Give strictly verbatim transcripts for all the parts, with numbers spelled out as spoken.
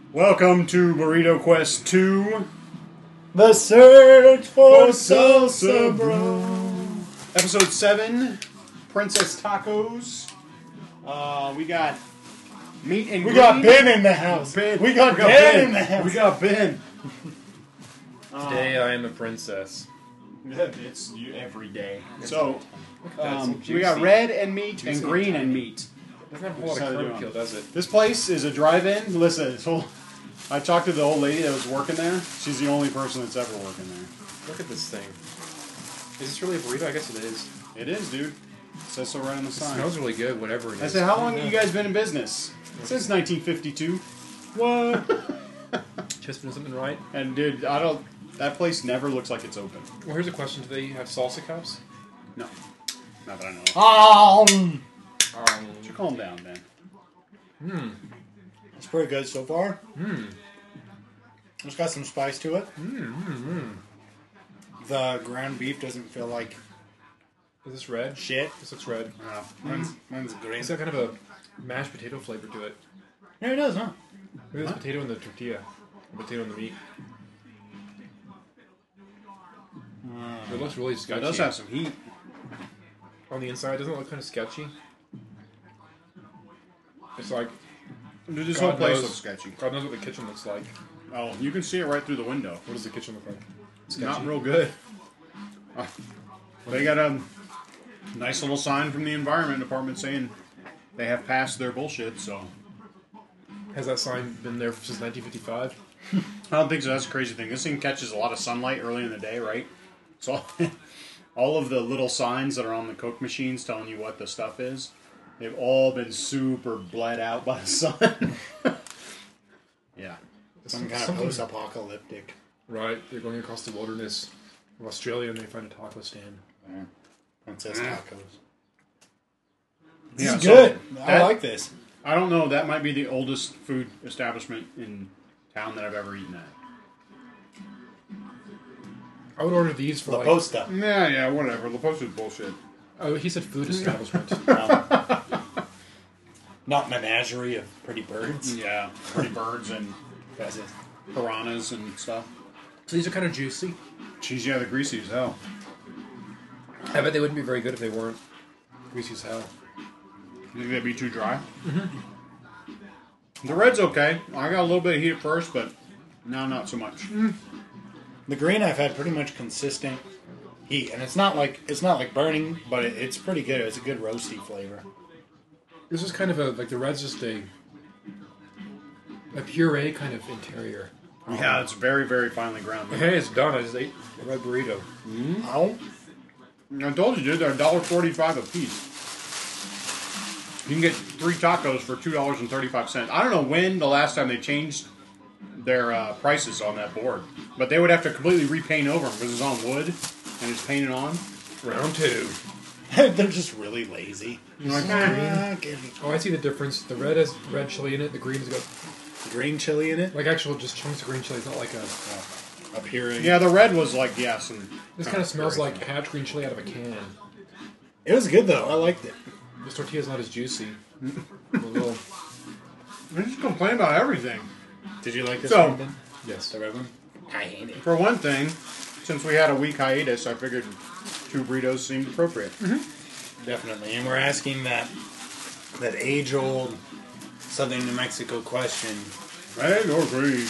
Welcome to Burrito Quest two. The search for salsa, bro. Episode seven, Princess Tacos. Uh, we got meat and We green. got Ben in the house. Ben. We got, we got Ben, Ben in the house. We got Ben. Today I am a princess. It's you every day. So, That's um, juicy. we got red and meat Juicy and green and and tiny. meat. Doesn't have a whole lot How of they curb doing? appeal, does it? This place is a drive-in. Listen, this whole, I talked to the old lady that was working there. She's the only person that's ever working there. Look at this thing. Is this really a burrito? I guess it is. It is, dude. It says so right on the It sign. smells really good, whatever it is. I said, how long have you guys been in business? Since nineteen fifty-two. What? Just been something right? And dude, I don't. That place never looks like it's open. Well, here's a question. Do they have salsa cups? No, not that I know. of. Um, Um, Should calm down, man. hmm. it's pretty good so far. Hmm. It's got some spice to it. Hmm. Hmm. The ground beef doesn't feel like Is this red? shit. This looks red. Uh, mine's, mine's green. It's got kind of a mashed potato flavor to it. Yeah, it does, huh? Look at this potato in the tortilla. The potato in the meat. It looks really It sketchy. does have some heat. On the inside, doesn't it look kind of sketchy? It's like, Dude, this God whole place knows. looks sketchy. God knows what the kitchen looks like. Oh, you can see it right through the window. What does the kitchen look like? Sketchy. Not real good. Uh, they got a nice little sign from the environment department saying they have passed their bullshit. So Has that sign been there since nineteen fifty-five? I don't think so. That's a crazy thing. This thing catches a lot of sunlight early in the day, right? So all of the little signs that are on the Coke machines telling you what the stuff is, they've all been super bled out by the sun. Yeah. Some kind of Something- post-apocalyptic. Right, they're going across the wilderness of Australia and they find a taco stand. Princess Mm. tacos. Yeah, This is so good. I that- like this. I don't know. That might be the oldest food establishment in town that I've ever eaten at. I would order these for La like... Posta. Yeah, yeah, whatever. La Posta's bullshit. Oh, he said food establishment. Um, not menagerie of pretty birds. Yeah, pretty birds and That's it. piranhas and stuff. So these are kind of juicy. Cheese, yeah, they're greasy as hell. I bet they wouldn't be very good if they weren't greasy as hell. You think they'd be too dry? Mm-hmm. The red's okay. I got a little bit of heat at first, but now not so much. The green I've had pretty much consistent heat, and it's not like it's not like burning, but it, it's pretty good. It's a good roasty flavor. This is kind of a... Like the red's just a... A puree kind of interior. Yeah, it's very, very finely ground. Hey, it's done. I just ate a red burrito. Oh, I told you, dude, they're one dollar forty-five a piece. You can get three tacos for two dollars and thirty-five cents. I don't know when the last time they changed their uh, prices on that board, but they would have to completely repaint over them because it's on wood and it's painted on. Round two. they're just really lazy. Like, Ah, give me Oh, I see the difference. The red has red chili in it. The green's got green chili in it. like actual just chunks of green chili. It's not like a. A puree. yeah, the red was like, yeah, some... This kind of smells like hatch green chili out of a can. It was good though. I liked it. This tortilla's not as juicy. A little, They just complain about everything. Did you like this So- one? Ben? yes. The red one. I hate it. For one thing, since we had a week hiatus, I figured two burritos seemed appropriate. Definitely, and we're asking that that age-old Southern New Mexico question. Red or green?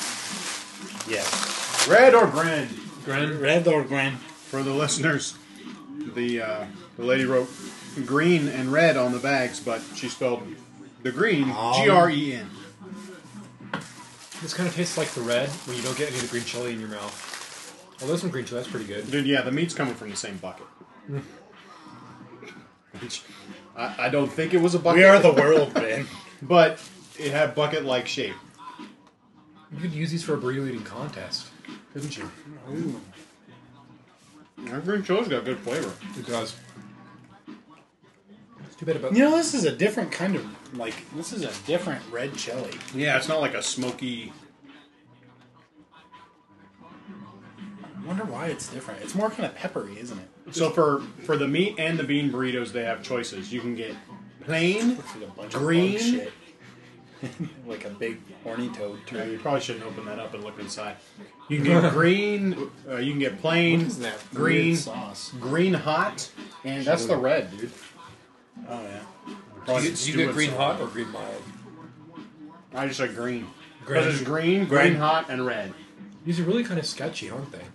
Yes, Red or green? Gren, red or green? For the listeners, the uh, the lady wrote green and red on the bags, but she spelled the green Um, G R E N. this kind of tastes like the red when you don't get any of the green chili in your mouth. Well, there's some green chili. That's pretty good. Dude, yeah, the meat's coming from the same bucket. Which I, I don't think it was a bucket. We are the world, Ben. but it had bucket-like shape. You could use these for a burrito eating contest, couldn't you? Ooh. That green chili's got good flavor. It does. It's too bad about. You know, this is a different kind of like. This is a different red chili. Yeah, it's not like a smoky. I wonder why it's different. It's more kind of peppery, isn't it? So for for the meat and the bean burritos, they have choices. You can get plain, Looks like a bunch Green? of bug shit. like a big horny toad Yeah, turd. you probably shouldn't open that up and look inside. You can get green. Uh, you can get plain, What is that green, weird sauce? green hot, and that's the red, dude. Oh yeah. Probably Do you, just do you stew get it green so hot well. or green mild? I just like green. Green. Because it's green, green, Green. hot, and red. These are really kind of sketchy, aren't they?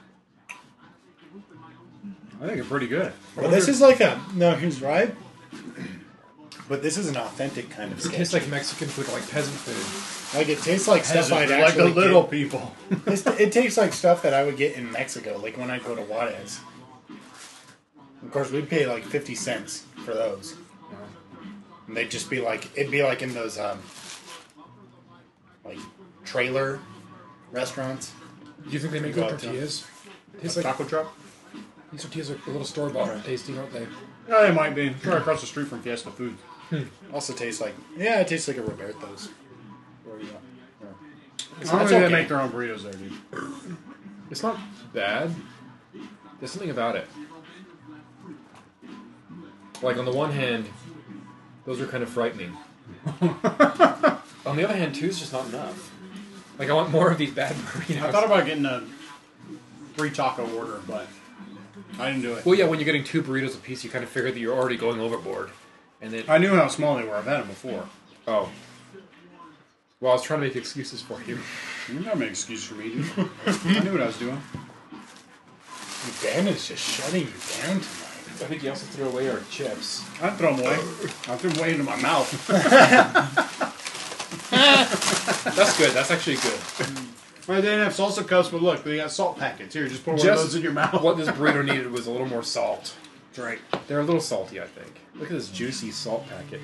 I think it's pretty good. Well, this is like a no. He's right. But this is an authentic kind of It sketch. tastes like Mexican food, like peasant food. Like it tastes like stuff Peasant, I'd like the actually little get. people. It's, it tastes like stuff that I would get in Mexico, like when I go to Juarez. Of course, we'd pay like fifty cents for those, and they'd just be like, it'd be like in those um, like trailer restaurants. Do you think they make Go good out to- tortillas? Tastes like Taco truck? these tortillas are a little store bought tasty, aren't they? Yeah, they might be. It's right across the street from Fiesta Food. Also tastes like yeah, it tastes like a Roberto's. Or, yeah. I It's don't not think they okay. make their own burritos there, dude. It's not bad. There's something about it. Like on the one hand, those are kind of frightening. On the other hand, two is just not enough. Like I want more of these bad burritos. I thought about getting a three taco order, but I didn't do it. Well, yeah, when you're getting two burritos a piece, you kind of figure that you're already going overboard, and then I knew how small they were. I've had them before. oh, well, I was trying to make excuses for you. You don't make an excuse for me, dude. I knew what I was doing. Dan is just shutting you down tonight. I think you also threw away our chips. I'd throw them away. I threw them away into my mouth. That's good. That's actually good. Well, they didn't have salsa cups, but look, they got salt packets. Here, just put one Just of those in your mouth. What this burrito needed was a little more salt. That's right. They're a little salty, I think. Look at this juicy salt packet.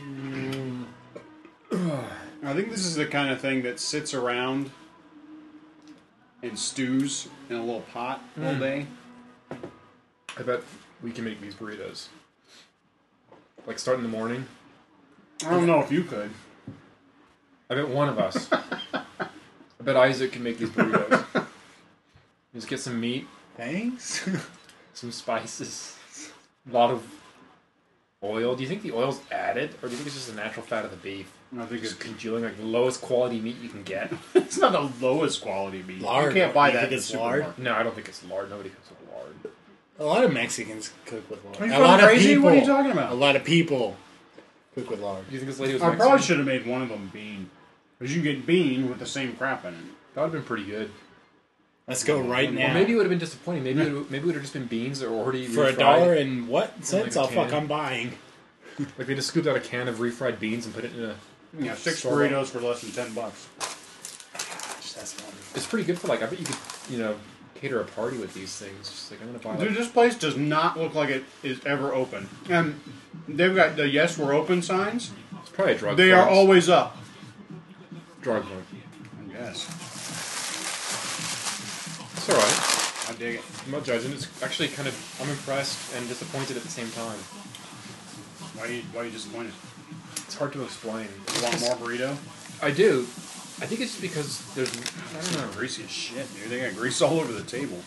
I think this is the kind of thing that sits around and stews in a little pot all day. I bet we can make these burritos. Like start in the morning. I don't know if you could. I bet one of us. I bet Isaac can make these burritos. Just get some meat, Thanks. some spices, a lot of oil. Do you think the oil's added, or do you think it's just the natural fat of the beef? I think Just it's, congealing like the lowest quality meat you can get. it's not the lowest quality meat. Lard. You can't buy You that think at it's the lard? supermarket. No, I don't think it's lard. Nobody cooks with lard. A lot of Mexicans cook with lard. Are you a fucking lot crazy? of people. What are you talking about? A lot of people cook with lard. Do you think this lady was I Mexican? probably should have made one of them bean. Because you get bean with the same crap in it. That would have been pretty good. Let's go right now. Or maybe it would have been disappointing. Maybe it would, maybe it would have just been beans that were already for a refried. dollar and what cents? like a I'll fuck. can. I'm buying. Like they just scooped out a can of refried beans and put it in a. Yeah, six Store burritos for less than ten bucks. Gosh, that's wonderful. It's pretty good for like. I bet you could, you know, cater a party with these things. Just like I'm gonna buy. Like, Dude, this place does not look like it is ever open. And they've got the yes, we're open signs. it's probably a drug. They front. are always up. drug front. I guess. It's all right. I dig it. I'm not judging. It's actually kind of. I'm impressed and disappointed at the same time. Why are you, why are you disappointed? It's hard to explain. You want more burrito? I do. I think it's because there's. I don't know. Greasy as shit, dude. They got grease all over the table.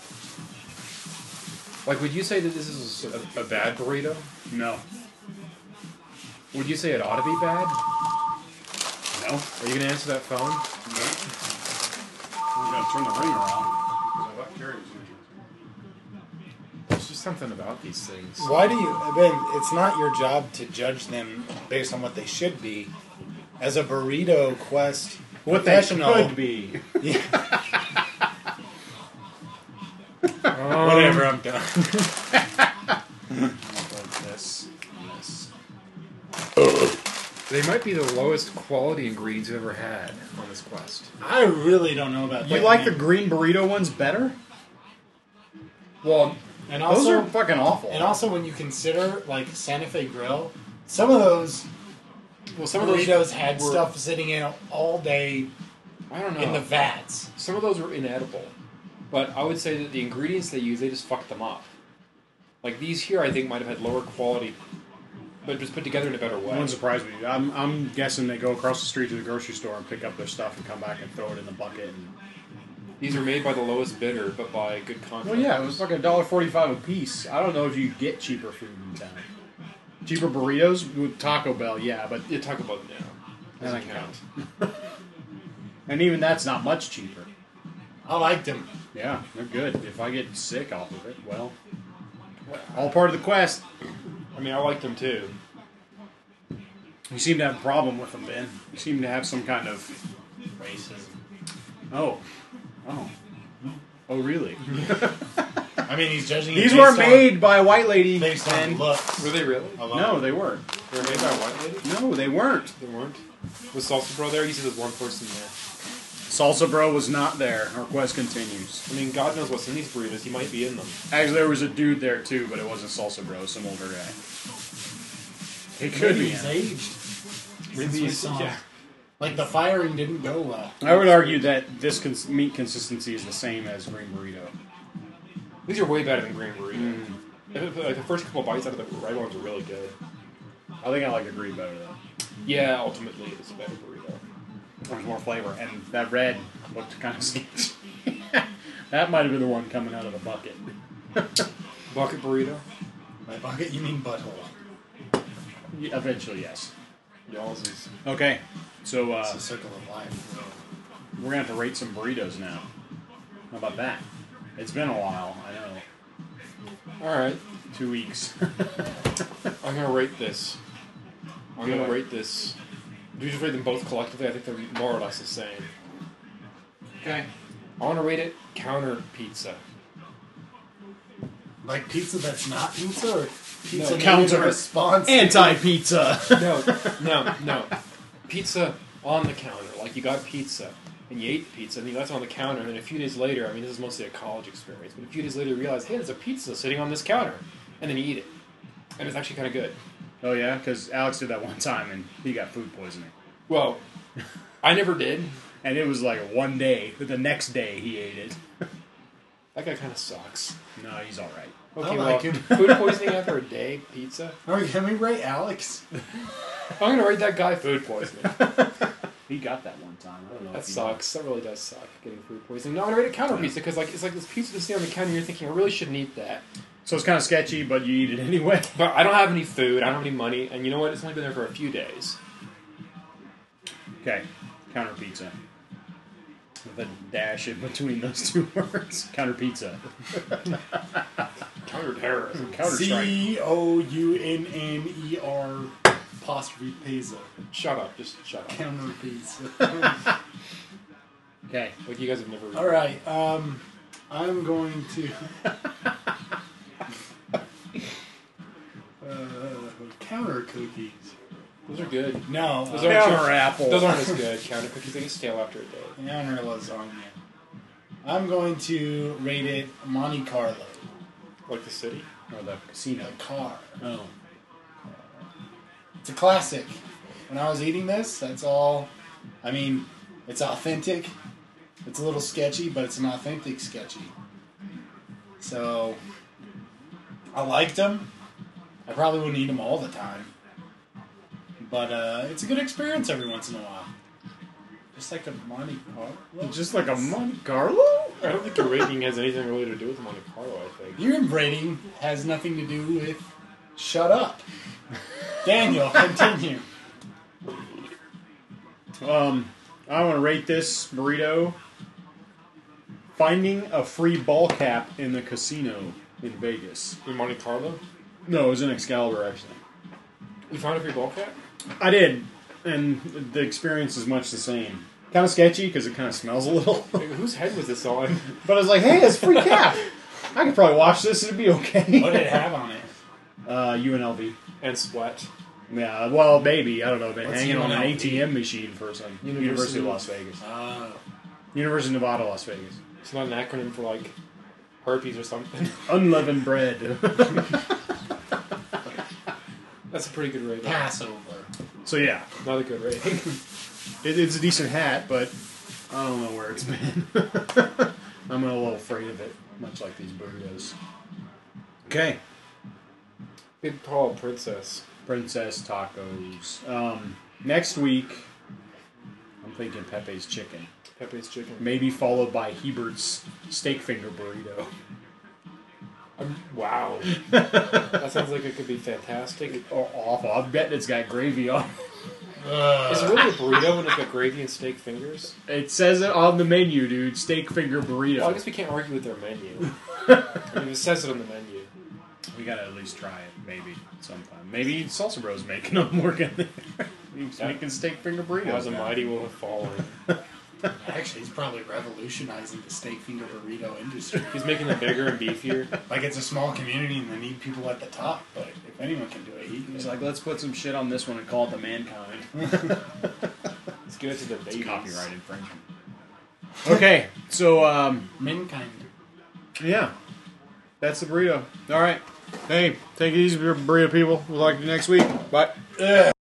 Like, would you say that this is a, a bad burrito? No. Would you say it ought to be bad? No? Are you gonna answer that phone? I'm going to turn the ring around. 'Cause I thought Carrie was gonna- There's just something about these things. Why do you, Ben? It's not your job to judge them based on what they should be. As a burrito quest What they professional, could be. Um, whatever. I'm done. This. This. They might be the lowest quality ingredients you've ever had on this quest. I really don't know about that. You like the man. green burrito ones better? Well, and Those also are fucking awful. and also when you consider like Santa Fe Grill, some of those well, some of those burritos had were- stuff sitting in all day I don't know. in the vats. Some of those were inedible, but I would say that the ingredients they used, they just fucked them up. Like these here, I think might have had lower quality, but just put together in a better way. Wouldn't surprise me. I'm, I'm guessing they go across the street to the grocery store and pick up their stuff and come back and throw it in the bucket. And... These are made by the lowest bidder, but by good contractors. Well, yeah, it was like a dollar forty-five a piece. I don't know if you get cheaper food in town. Cheaper burritos with Taco Bell, yeah, but Yeah, talk about now. Doesn't Doesn't count. And even that's not much cheaper. I liked them. Yeah, they're good. If I get sick off of it, well, all part of the quest. I mean, I like them too. You seem to have a problem with them, Ben. You seem to have some kind of Racism. oh, oh, oh, really? I mean, he's judging. it These based weren't on- made by a white lady. based on Ben. looks. Were they really? alone. No, they weren't. They were made by a white lady? No, they weren't. They weren't. Was Salsa Bro there? You said there's one person there. Salsa Bro was not there. Our quest continues. I mean, God knows what's in these burritos. He might be in them. Actually, there was a dude there too, but it wasn't Salsa Bro. Some older guy. It could Maybe be. he's him. aged. Maybe we he's- saw. yeah. Like the firing didn't go well. I would argue that this cons- meat consistency is the same as green burrito. These are way better than green burrito. Mm. If- if- Like the first couple bites out of the red ones are really good. I think I like the green better though. Yeah, ultimately it's a better burrito. There's more flavor, and that red looked kind of sketchy. That might have been the one coming out of the bucket. Bucket burrito. By bucket, you mean butthole. Yeah, eventually, yes. Y'all's is. Okay, so uh, It's a circle of life. we're gonna have to rate some burritos now. How about that? It's been a while. I know. All right, Two weeks. I'm gonna rate this. I'm Go gonna ahead. rate this. Do you just rate them both collectively? I think they're more or less the same. Okay. I want to rate it counter pizza. Like pizza that's not pizza, or pizza No, made counter. in response. to- Anti-pizza. No, no, no. Pizza on the counter. Like you got pizza and you ate the pizza and you left it on the counter, and then a few days later, I mean, this is mostly a college experience, but a few days later you realize, hey, there's a pizza sitting on this counter, and then you eat it, and it's actually kind of good. Oh yeah, because Alex did that one time and he got food poisoning, Well, I never did. and it was like one day. But the next day he ate it. That guy kind of sucks. No, he's all right. Okay, I well, like him. food poisoning after a day, pizza. All right, can we rate Alex? I'm gonna rate that guy food poisoning. He got that one time. I don't know. That if he- sucks. That really does suck. Getting food poisoning. No, I'm gonna rate it counter pizza because like it's like this pizza that's sitting on the counter. You're thinking I really shouldn't eat that, So it's kind of sketchy, but you eat it anyway. but I don't have any food. I don't have any money, and you know what? It's only been there for a few days. Okay, counter pizza. With a dash in between those two words. Counter pizza. Counter terrorism. Counter strike. C O U N N E R apostrophe pizza. Shut up. Just shut up. Counter pizza. Okay. Like you guys have never. All right. Um, I'm going to. uh, counter cookies. Those are good. No. Those uh, aren't- Counter apple. Those aren't as good. Counter cookies, they get stale after a day. counter lasagna. I'm going to rate it Monte Carlo. Like the city. Or the casino. The car. Oh. It's a classic. When I was eating this, that's all. I mean, it's authentic. It's a little sketchy, but it's an authentic sketchy. So, I liked them. I probably wouldn't eat them all the time. But uh, it's a good experience every once in a while. Just like a Monte Carlo. Just like a Monte Carlo? I don't think your rating has anything really to do with Monte Carlo, I think. Your rating has nothing to do with shut up. Daniel, continue. Um, I want to rate this burrito. Finding a free ball cap in the casino in Vegas. In Monte Carlo? No, it was in Excalibur, actually. You found a free ball cap? I did, and the experience is much the same. Kind of sketchy because it kind of smells a little. Like, whose head was this on? But I was like, hey, it's free cap. I could probably watch this and it'd be okay. What did it have on it? Uh, U N L V. And Splat. Yeah, well, maybe. I don't know. Been What's hanging on an U N L V? A T M machine for some. University- University of Las Vegas. Uh, University of Nevada, Las Vegas. It's not an acronym for, like, herpes or something. Unleavened bread. That's a pretty good rating. Passover. So, yeah. Not a good rating. It, it's a decent hat, but I don't know where it's been. I'm a little afraid of it, much like these burritos. Okay. Big tall princess. Princess tacos. Um, next week, I'm thinking Pepe's chicken. Pepe's chicken. Maybe followed by Hebert's steak finger burrito. Um, wow. That sounds like it could be fantastic. Or awful. I bet it's got gravy on it. Ugh. Is it really a burrito when it's got gravy and steak fingers? It says it on the menu, dude. Steak finger burrito. Well, I guess we can't argue with their menu. I mean, it says it on the menu. We gotta at least try it, maybe sometime. Maybe Salsa Bro's making them working there. He's Yeah. making steak finger burritos. As a now. mighty will have fallen. Actually, he's probably revolutionizing the steak finger burrito industry. He's making them bigger and beefier. Like, it's a small community and they need people at the top, but if anyone can do it, he can. He's like, let's put some shit on this one and call it the Mankind. Let's give it to the It's babies. copyright infringement. Okay, so um, Mankind. yeah, that's the burrito. All right, hey, take it easy, burrito people. We'll talk to you next week. Bye. Ugh.